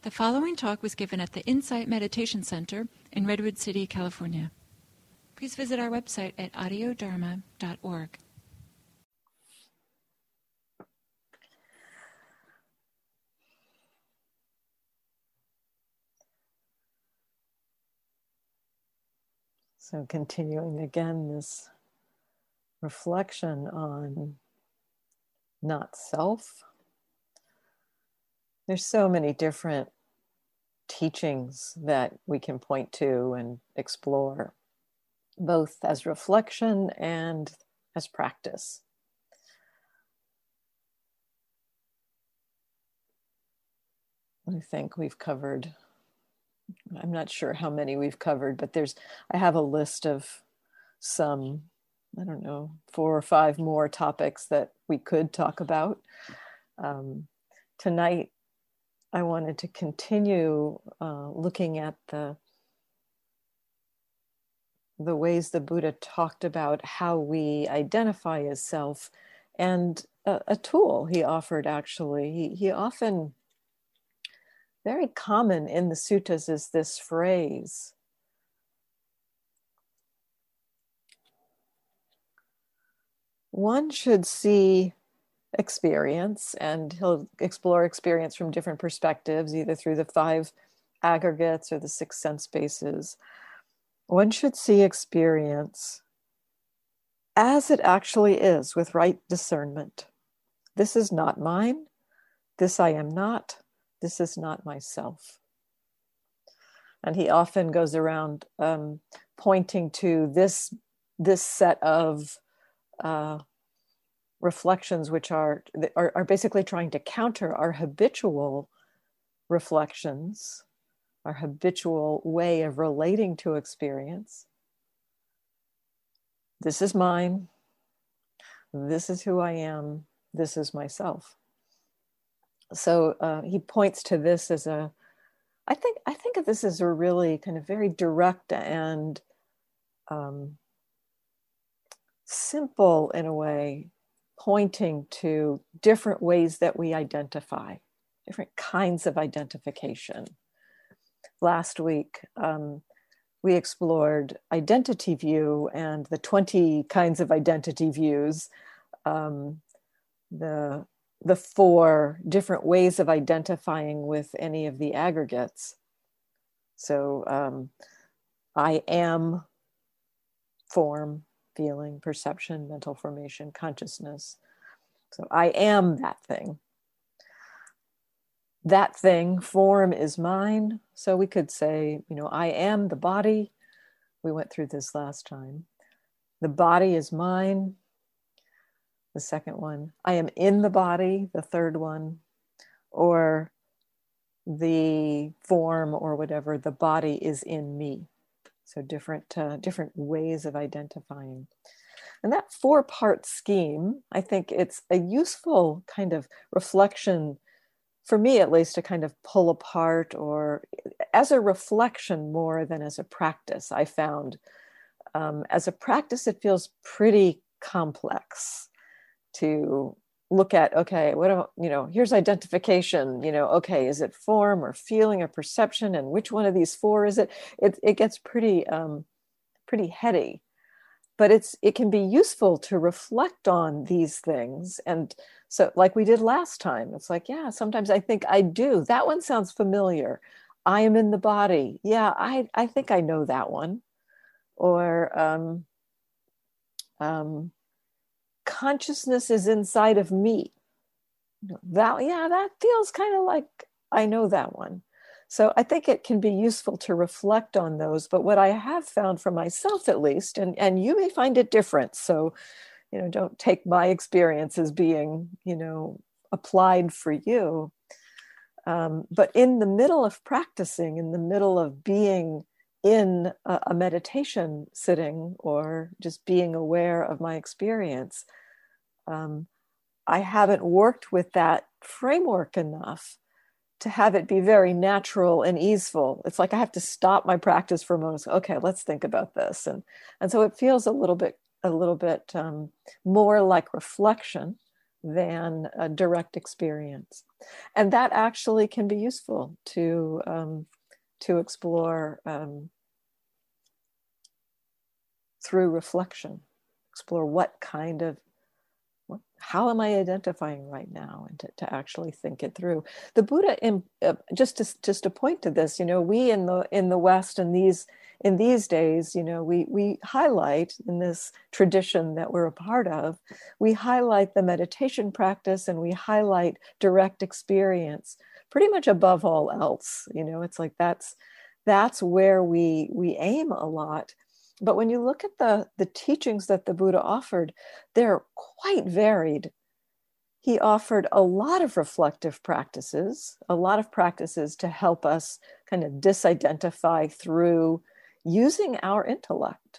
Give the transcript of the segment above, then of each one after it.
The following talk was given at the Insight Meditation Center in Redwood City, California. Please visit our website at audiodharma.org. So continuing again this reflection on not self. There's so many different teachings that we can point to and explore, both as reflection and as practice. I think we've covered, I'm not sure how many we've covered, but I have a list of some, 4 or 5 more topics that we could talk about. Tonight, I wanted to continue looking at the ways the Buddha talked about how we identify as self, and a tool he offered actually. He often, very common in the suttas is this phrase, one should see experience, and he'll explore experience from different perspectives, either through the 5 aggregates or the 6 sense bases. One should see experience as it actually is, with right discernment. This is not mine. This I am not. This is not myself. And he often goes around pointing to this set of reflections, which are basically trying to counter our habitual reflections, our habitual way of relating to experience. This is mine. This is who I am. This is myself. So he points to this as I think of this as a really kind of very direct and simple, in a way, pointing to different ways that we identify, different kinds of identification. Last week, we explored identity view and the 20 kinds of identity views, the 4 different ways of identifying with any of the aggregates. So I am form, feeling, perception, mental formation, consciousness. So I am that thing. That thing, form, is mine. So we could say, I am the body. We went through this last time. The body is mine. The second one. I am in the body. The third one. Or the form or whatever, the body is in me. So different ways of identifying. And that 4-part scheme, I think it's a useful kind of reflection, for me at least, to kind of pull apart, or as a reflection more than as a practice. I found as a practice, it feels pretty complex to look at, okay, here's identification, okay, is it form or feeling or perception, and which one of these 4 is it? It gets pretty heady, but it can be useful to reflect on these things. And so, like we did last time, it's like, yeah, sometimes I think I do. That one sounds familiar. I am in the body. Yeah, I think I know that one. Or consciousness is inside of me. That feels kind of like I know that one. So I think it can be useful to reflect on those. But what I have found for myself, at least, and you may find it different. So, don't take my experience as being, applied for you. But in the middle of practicing, in the middle of being in a meditation sitting, or just being aware of my experience, I haven't worked with that framework enough to have it be very natural and easeful. It's like I have to stop my practice for a moment. Okay, let's think about this, and so it feels a little bit more like reflection than a direct experience. And that actually can be useful to explore through reflection, explore how am I identifying right now, and to actually think it through. The Buddha, just to point to this, we in the West in these days, we highlight, in this tradition that we're a part of, we highlight the meditation practice and we highlight direct experience pretty much above all else. It's like that's where we aim a lot. But when you look at the teachings that the Buddha offered, they're quite varied. He offered a lot of reflective practices, a lot of practices to help us kind of disidentify through using our intellect.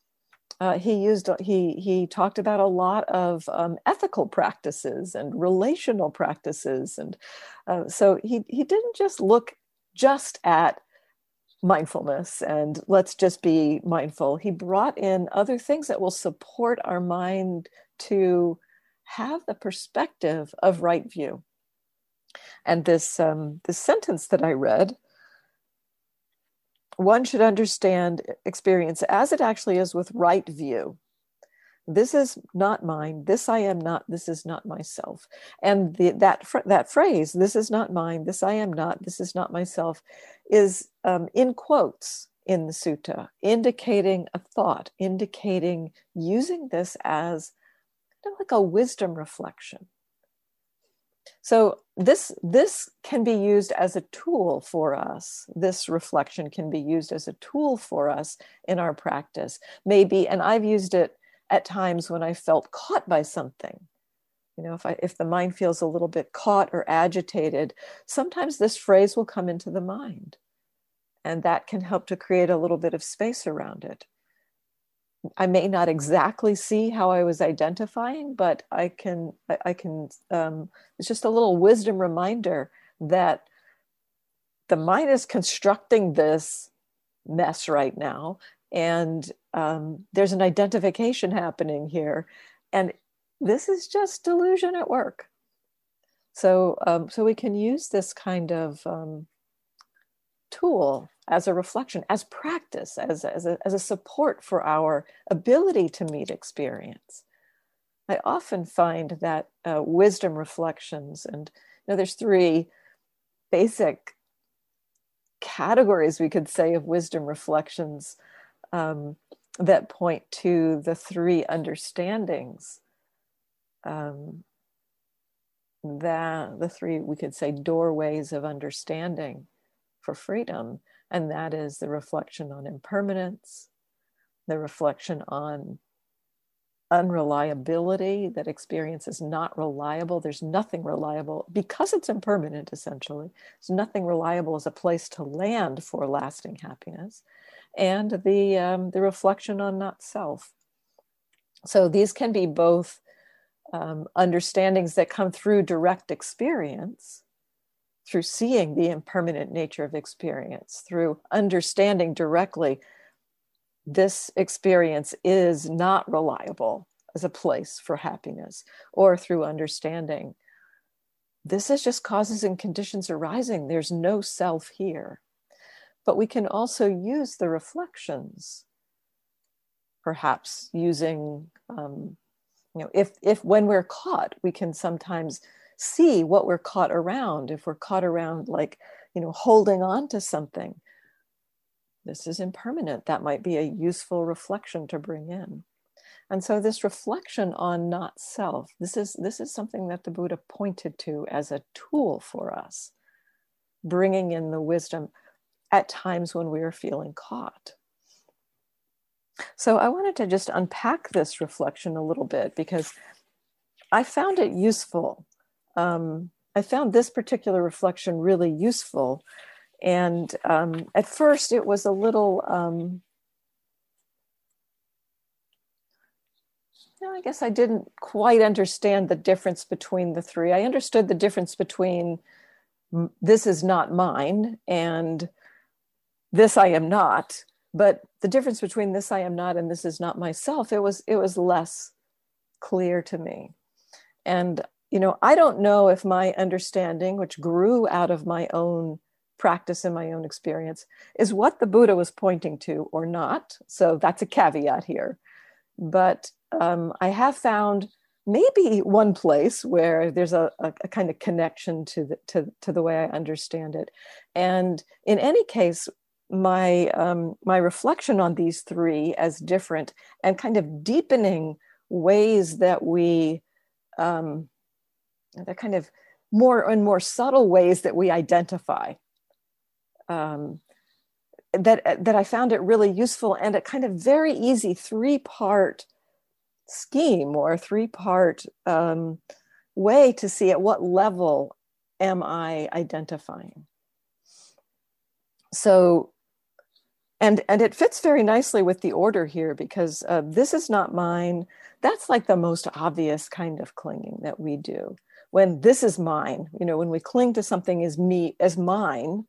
He talked about a lot of ethical practices and relational practices, and so he didn't just look just at mindfulness and let's just be mindful. He brought in other things that will support our mind to have the perspective of right view. And this sentence that I read, one should understand experience as it actually is with right view. This is not mine. This I am not. This is not myself. And that phrase, this is not mine. This I am not. This is not myself, is in quotes in the sutta, indicating a thought, indicating using this as like a wisdom reflection. So this can be used as a tool for us. This reflection can be used as a tool for us in our practice. Maybe, and I've used it at times when I felt caught by something. If the mind feels a little bit caught or agitated, sometimes this phrase will come into the mind, and that can help to create a little bit of space around it. I may not exactly see how I was identifying, but I can, it's just a little wisdom reminder that the mind is constructing this mess right now, and there's an identification happening here, and this is just delusion at work. So we can use this kind of tool as a reflection, as practice, as a support for our ability to meet experience. I often find that wisdom reflections, and there's three basic categories, we could say, of wisdom reflections that point to the three understandings, the three, we could say, doorways of understanding for freedom. And that is the reflection on impermanence, the reflection on unreliability, that experience is not reliable. There's nothing reliable because it's impermanent, essentially. There's nothing reliable as a place to land for lasting happiness. And the reflection on not self. So these can be both understandings that come through direct experience, through seeing the impermanent nature of experience, through understanding directly this experience is not reliable as a place for happiness, or through understanding this is just causes and conditions arising. There's no self here. But we can also use the reflections, perhaps using, if when we're caught, we can sometimes see what we're caught around. If we're caught around, like, holding on to something, this is impermanent. That might be a useful reflection to bring in. And so this reflection on not self, this is something that the Buddha pointed to as a tool for us, bringing in the wisdom at times when we are feeling caught. So I wanted to just unpack this reflection a little bit because I found it useful. I found this particular reflection really useful. And at first it was a little, I guess I didn't quite understand the difference between the three. I understood the difference between this is not mine and this I am not, but the difference between this I am not and this is not myself, it was less clear to me. And, I don't know if my understanding, which grew out of my own practice and my own experience, is what the Buddha was pointing to or not. So that's a caveat here. But I have found maybe one place where there's a kind of connection to the way I understand it. And in any case, my reflection on these three as different and kind of deepening ways that they're kind of more and more subtle ways that we identify, that I found it really useful, and a kind of very easy 3-part scheme or 3-part way to see at what level am I identifying. So, and it fits very nicely with the order here, because this is not mine. That's like the most obvious kind of clinging that we do. When this is mine, when we cling to something as mine,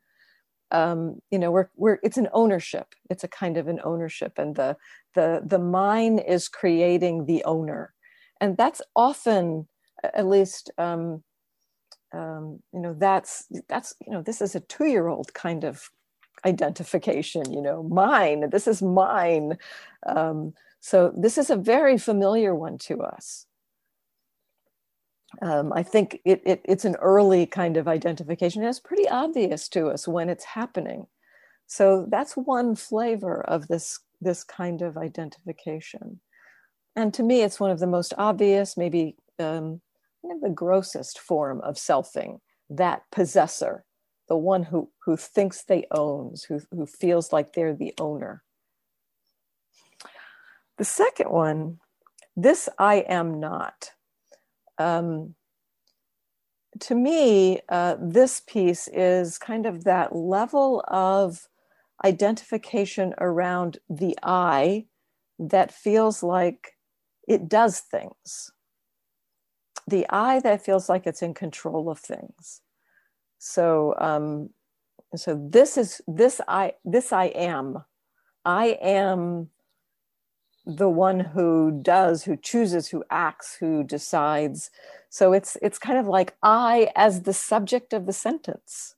it's an ownership. It's a kind of an ownership, and the mine is creating the owner, and that's often, at least, that's this is a 2-year-old kind of identification. Mine. This is mine. So this is a very familiar one to us. I think it's an early kind of identification. It's pretty obvious to us when it's happening. So that's one flavor of this kind of identification. And to me, it's one of the most obvious, maybe the grossest form of selfing, that possessor, the one who thinks they owns, who feels like they're the owner. The second one, this I am not. To me, this piece is kind of that level of identification around the I that feels like it does things. The I that feels like it's in control of things. So, this I am. I am the one who does, who chooses, who acts, who decides. So it's kind of like I as the subject of the sentence.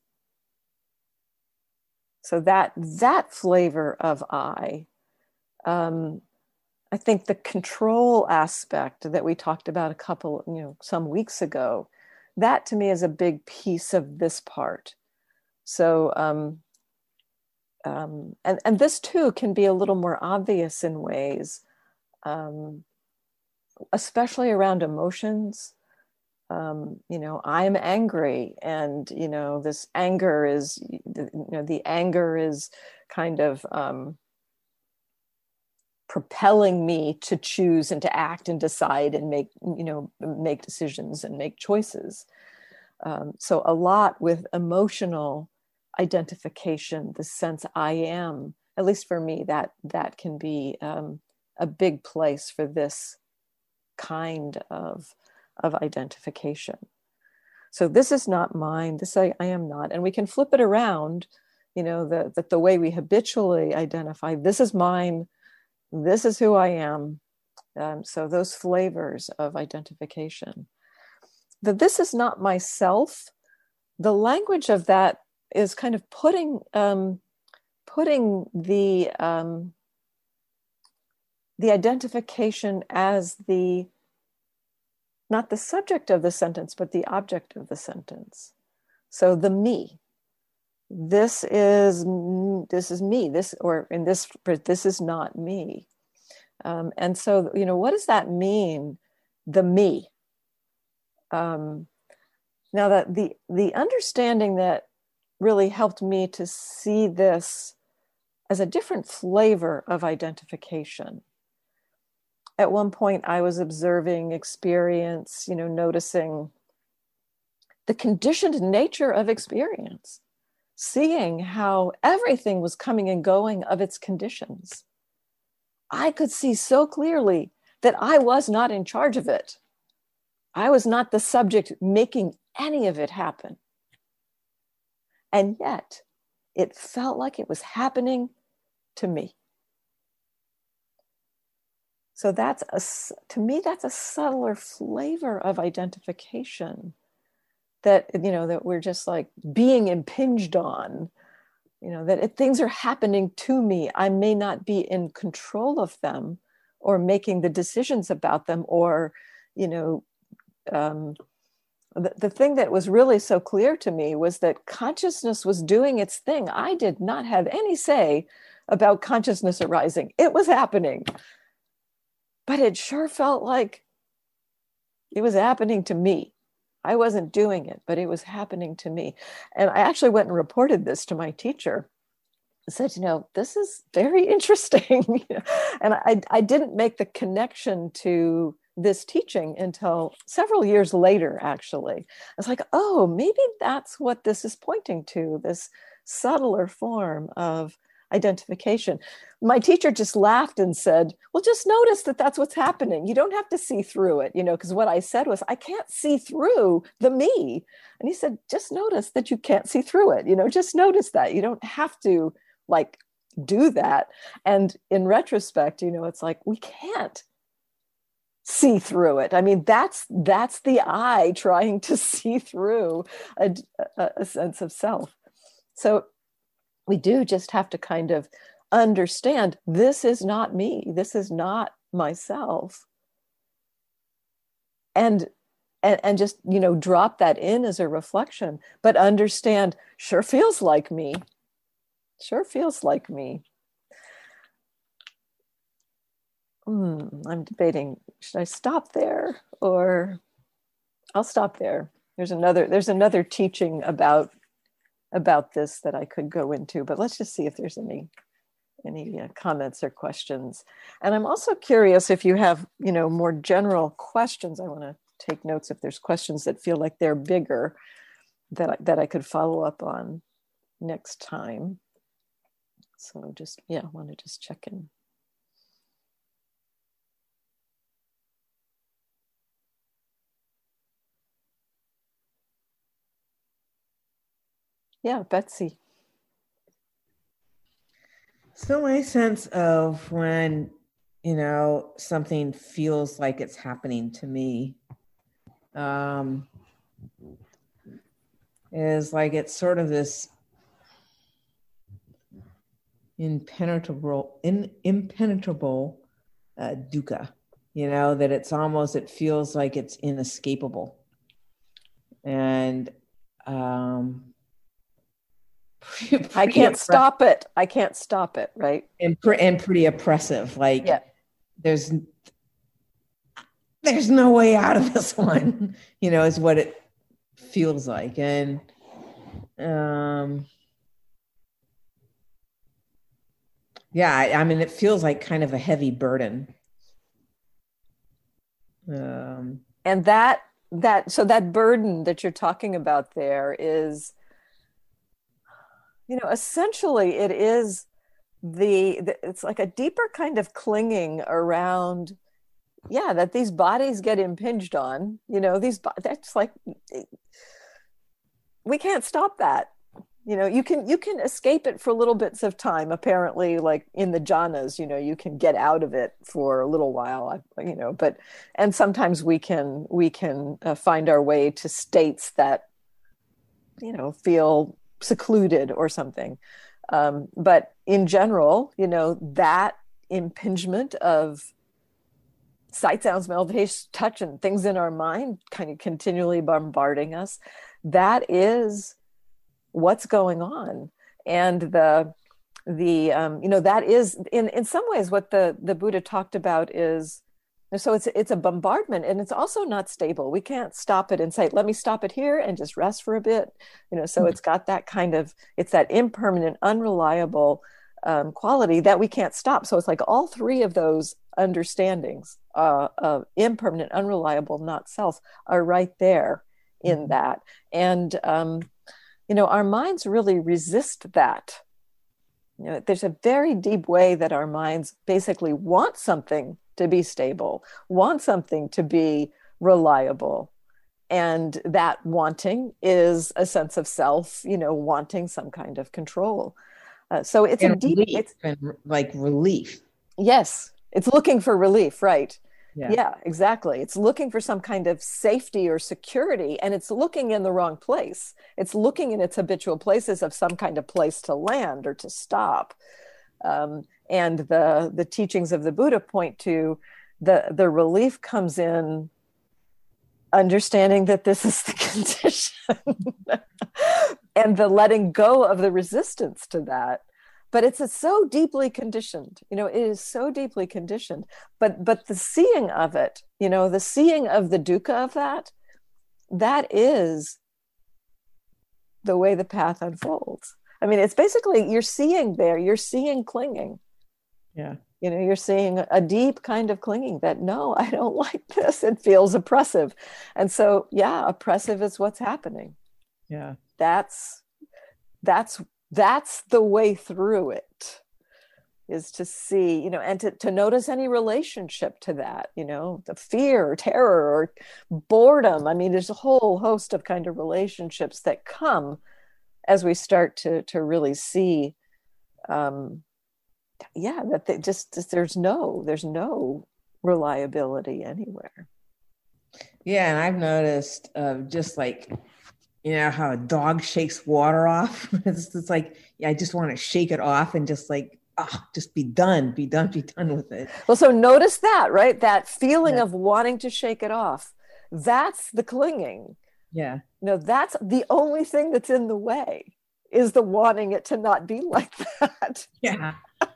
So that flavor of I think the control aspect that we talked about some weeks ago, that to me is a big piece of this part. So, and this too can be a little more obvious in ways, especially around emotions. I'm angry, and this anger is, the anger is kind of propelling me to choose and to act and decide and make decisions and make choices. So a lot with emotional identification, the sense I am, at least for me, that can be a big place for this kind of identification. So this is not mine, this I am not. And we can flip it around, that the way we habitually identify, this is mine, this is who I am. So those flavors of identification. This is not myself, the language of that is kind of putting the identification as not the subject of the sentence, but the object of the sentence. So the me. This is me. This is not me. And so, what does that mean? The me. Now that the understanding that really helped me to see this as a different flavor of identification. At one point I was observing experience, noticing the conditioned nature of experience, seeing how everything was coming and going of its conditions. I could see so clearly that I was not in charge of it. I was not the subject making any of it happen. And yet, it felt like it was happening to me. So to me, that's a subtler flavor of identification, that, that we're just like being impinged on, that if things are happening to me, I may not be in control of them or making the decisions about them, or, the thing that was really so clear to me was that consciousness was doing its thing. I did not have any say about consciousness arising. It was happening. But it sure felt like it was happening to me. I wasn't doing it, but it was happening to me. And I actually went and reported this to my teacher. I said, this is very interesting. And I didn't make the connection to this teaching until several years later, actually. I was like, oh, maybe that's what this is pointing to, this subtler form of identification. My teacher just laughed and said, well, just notice that that's what's happening. You don't have to see through it, because what I said was, I can't see through the me. And he said, just notice that you can't see through it. Just notice that. You don't have to do that. And in retrospect, it's like, we can't see through it. I mean, that's the I trying to see through a sense of self. So we do just have to kind of understand, this is not me. This is not myself. And just, drop that in as a reflection, but understand, sure feels like me. Sure feels like me. I'm debating, should I stop there, or I'll stop there. There's another teaching about this that I could go into, but let's just see if there's any comments or questions. And I'm also curious if you have, more general questions. I want to take notes if there's questions that feel like they're bigger that I could follow up on next time. So I want to just check in. Yeah, Betsy. So my sense of when, something feels like it's happening to me, is like, it's sort of this impenetrable dukkha, that it feels like it's inescapable. And I can't stop it. I can't stop it, right? And pretty oppressive. Like, yeah. There's no way out of this one, is what it feels like. And it feels like kind of a heavy burden. And so that burden that you're talking about there is, essentially it is it's like a deeper kind of clinging around, that these bodies get impinged on, that's like, we can't stop that. You can escape it for little bits of time, apparently, like in the jhanas, you can get out of it for a little while, and sometimes we can find our way to states that, feel secluded or something. But in general, that impingement of sight, sound, smell, taste, touch, and things in our mind kind of continually bombarding us, that is what's going on. And that is in some ways what the Buddha talked about is, so it's a bombardment, and it's also not stable. We can't stop it and say, let me stop it here and just rest for a bit. So it's got that it's that impermanent, unreliable quality that we can't stop. So it's like all three of those understandings of impermanent, unreliable, not self, are right there in that. And our minds really resist that. There's a very deep way that our minds basically want something to be stable, want something to be reliable. And that wanting is a sense of self, wanting some kind of control. So it's a deep, relief. Yes. It's looking for relief, right? Yeah. Yeah, exactly. It's looking for some kind of safety or security, and it's looking in the wrong place. It's looking in its habitual places of some kind of place to land or to stop. And the teachings of the Buddha point to the relief comes in understanding that this is the condition and the letting go of the resistance to that. But it's so deeply conditioned, it is so deeply conditioned. But the seeing of it, the seeing of the dukkha of that is the way the path unfolds. I mean, it's basically you're seeing clinging. Yeah. You're seeing a deep kind of clinging that, no, I don't like this. It feels oppressive. And so, yeah, oppressive is what's happening. Yeah. That's the way through it, is to see, and to notice any relationship to that, the fear or terror or boredom. I mean, there's a whole host of kind of relationships that come as we start to really see, that there's no reliability anywhere. Yeah, and I've noticed just like, how a dog shakes water off. It's like, I just want to shake it off and just like, just be done with it. Well, so notice that, right? That feeling of wanting to shake it off. That's the clinging. Yeah. That's the only thing that's in the way, is the wanting it to not be like that. Yeah.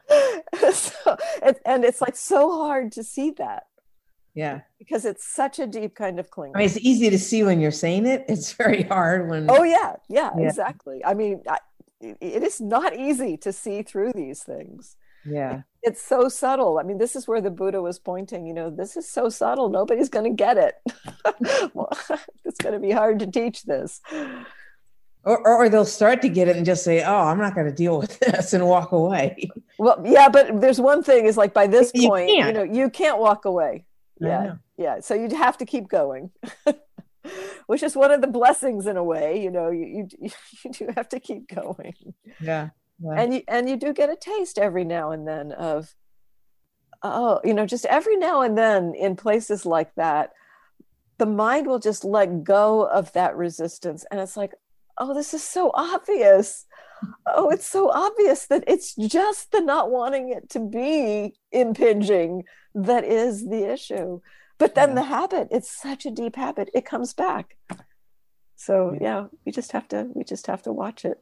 And it's like so hard to see that. Yeah. Because it's such a deep kind of clinging. I mean, it's easy to see when you're saying it. It's very hard when. Oh, yeah, exactly. I mean, it is not easy to see through these things. Yeah. It's so subtle. I mean, this is where the Buddha was pointing, this is so subtle. Nobody's going to get it. Well, it's going to be hard to teach this. Or they'll start to get it and just say, oh, I'm not going to deal with this, and walk away. Well, yeah, but there's one thing is, like, by this point, you can't walk away. Yeah. So you'd have to keep going, which is one of the blessings in a way. You do have to keep going. Yeah. And you do get a taste every now and then of, just every now and then in places like that, the mind will just let go of that resistance, and it's like, oh, this is so obvious. Oh, it's so obvious that it's just the not wanting it to be impinging that is the issue. But then the habit, it's such a deep habit, it comes back. So we just have to watch it.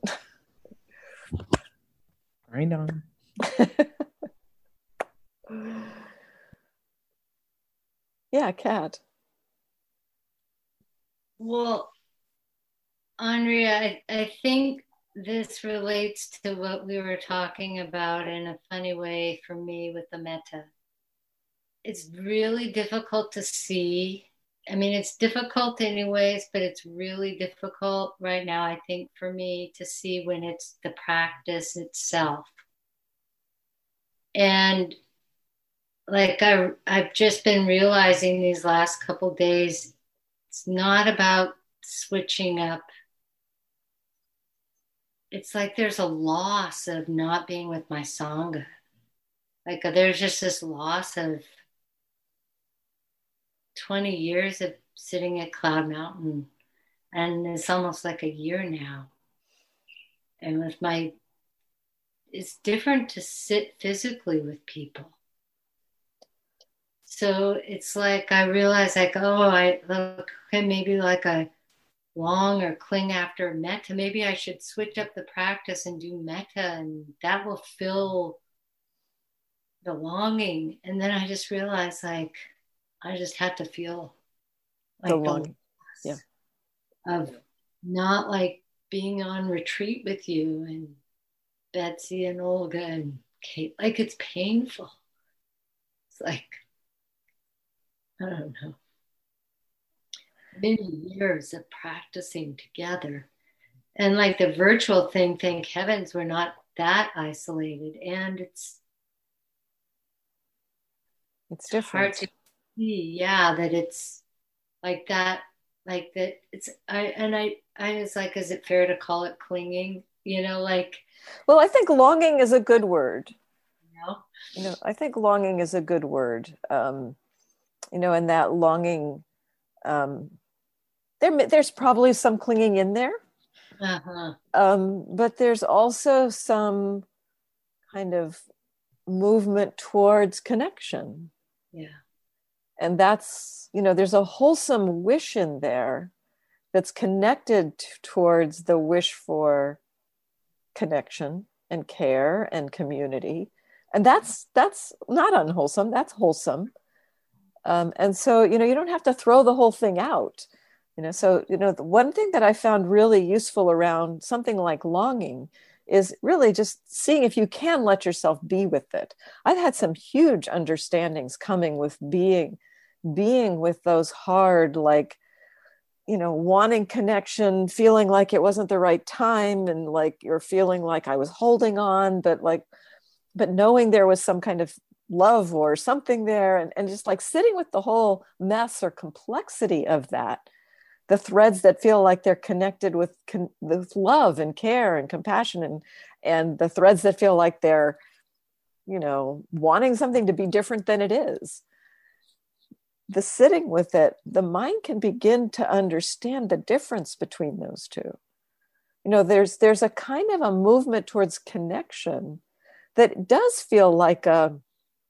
Grind on. Yeah, Kat. Well, Andrea, I think this relates to what we were talking about in a funny way for me with the metta. It's really difficult to see. I mean, it's difficult anyways, but it's really difficult right now, I think, for me to see when it's the practice itself. And like I've just been realizing these last couple days, it's not about switching up. It's like there's a loss of not being with my Sangha. Like there's just this loss of 20 years of sitting at Cloud Mountain. And it's almost like a year now. And it's different to sit physically with people. So it's like I realize, like, maybe like I long or cling after metta. Maybe I should switch up the practice and do metta, and that will fill the longing. And then I just realized, like, I just had to feel like the longing, of not like being on retreat with you and Betsy and Olga and Kate. Like, it's painful. It's like, I don't know, many years of practicing together. And like the virtual thing, thank heavens we're not that isolated. And it's different. Hard to see, that it's like that, it's, I was like, is it fair to call it clinging? Like. Well, I think longing is a good word. I think longing is a good word. And that longing, there's probably some clinging in there. But there's also some kind of movement towards connection. Yeah. And that's, there's a wholesome wish in there that's connected towards the wish for connection and care and community. And that's not unwholesome, that's wholesome. And so, you don't have to throw the whole thing out. The one thing that I found really useful around something like longing is really just seeing if you can let yourself be with it. I've had some huge understandings coming with being with those hard, like, wanting connection, feeling like it wasn't the right time, and like you're feeling like I was holding on, but knowing there was some kind of love or something there, and just like sitting with the whole mess or complexity of that, the threads that feel like they're connected with love and care and compassion, and the threads that feel like they're, wanting something to be different than it is. The sitting with it, the mind can begin to understand the difference between those two. There's a kind of a movement towards connection that does feel like a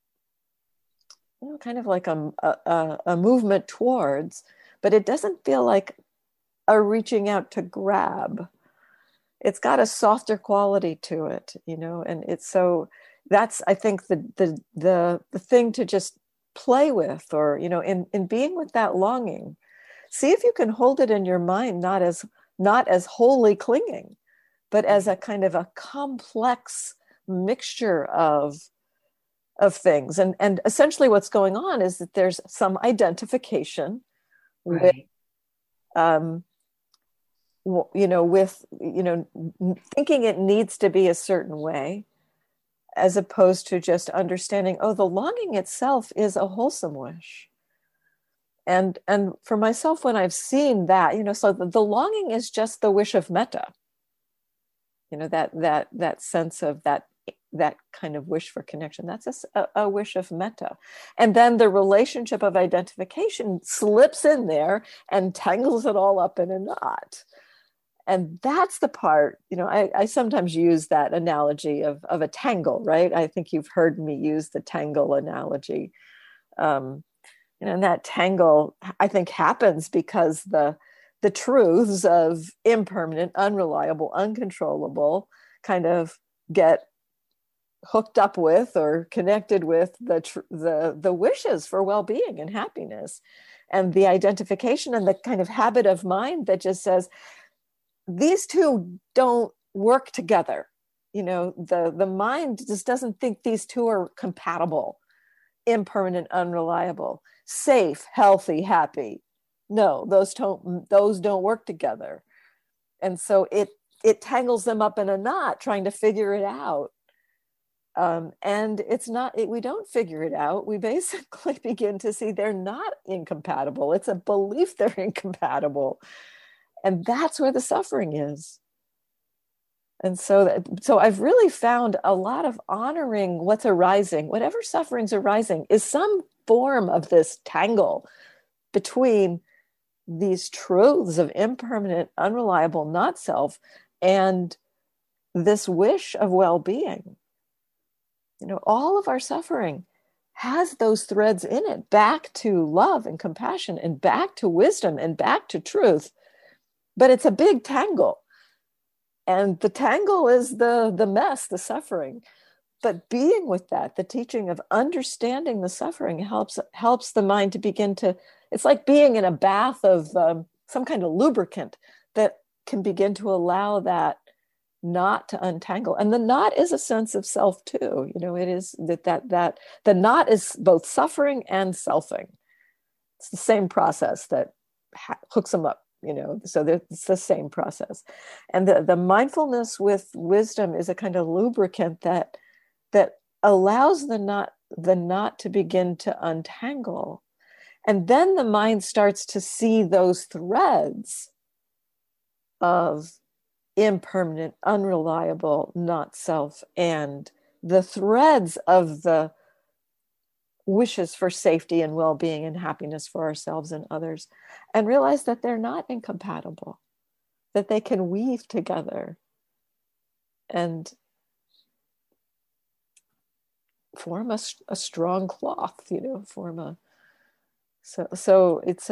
movement towards, but it doesn't feel like a reaching out to grab. It's got a softer quality to it, and it's so that's, I think, the thing to just play with, or, in being with that longing, see if you can hold it in your mind, not as wholly clinging, but as a kind of a complex mixture of things. And essentially what's going on is that there's some identification with, thinking it needs to be a certain way, as opposed to just understanding, the longing itself is a wholesome wish. And for myself, when I've seen that, so the longing is just the wish of metta, that sense of that kind of wish for connection. That's a wish of metta. And then the relationship of identification slips in there and tangles it all up in a knot. And that's the part, I sometimes use that analogy of a tangle, right? I think you've heard me use the tangle analogy. And that tangle, I think, happens because the truths of impermanent, unreliable, uncontrollable kind of get hooked up with or connected with the wishes for well-being and happiness, and the identification and the kind of habit of mind that just says, these two don't work together. The mind just doesn't think these two are compatible, impermanent, unreliable, safe, healthy, happy. No, those don't work together. And so it tangles them up in a knot, trying to figure it out. And it's not, we don't figure it out. We basically begin to see they're not incompatible. It's a belief they're incompatible. And that's where the suffering is. And so I've really found a lot of honoring what's arising, whatever suffering's arising, is some form of this tangle between these truths of impermanent, unreliable, not self, and this wish of well-being. All of our suffering has those threads in it, back to love and compassion, and back to wisdom, and back to truth. But it's a big tangle. And the tangle is the mess, the suffering. But being with that, the teaching of understanding the suffering helps the mind to begin to, it's like being in a bath of some kind of lubricant that can begin to allow that knot to untangle. And the knot is a sense of self too. It is that the knot is both suffering and selfing. It's the same process that hooks them up. So it's the same process. And the mindfulness with wisdom is a kind of lubricant that allows the knot to begin to untangle. And then the mind starts to see those threads of impermanent, unreliable, not self, and the threads of the wishes for safety and well-being and happiness for ourselves and others, and realize that they're not incompatible, that they can weave together and form a strong cloth, form a, so it's,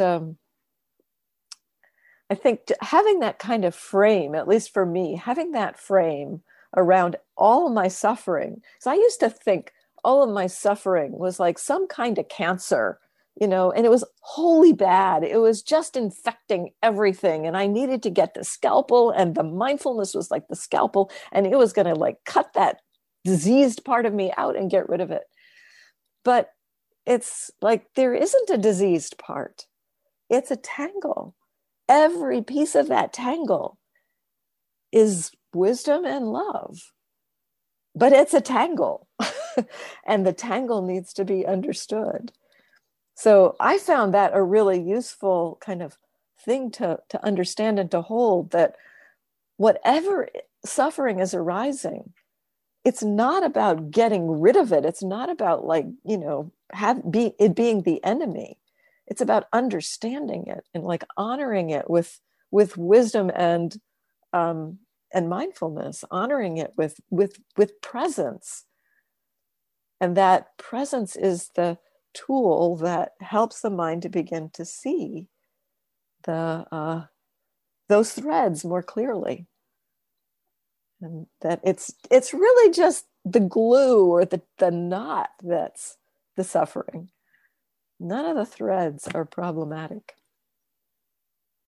I think having that kind of frame, at least for me, having that frame around all of my suffering, because I used to think all of my suffering was like some kind of cancer, and it was wholly bad. It was just infecting everything. And I needed to get the scalpel, and the mindfulness was like the scalpel, and it was going to like cut that diseased part of me out and get rid of it. But it's like, there isn't a diseased part. It's a tangle. Every piece of that tangle is wisdom and love, but it's a tangle. And the tangle needs to be understood. So I found that a really useful kind of thing to understand and to hold, that whatever suffering is arising, it's not about getting rid of it. It's not about it being the enemy. It's about understanding it and like honoring it with wisdom and mindfulness, honoring it with presence. And that presence is the tool that helps the mind to begin to see those threads more clearly. And that it's really just the glue or the knot that's the suffering. None of the threads are problematic.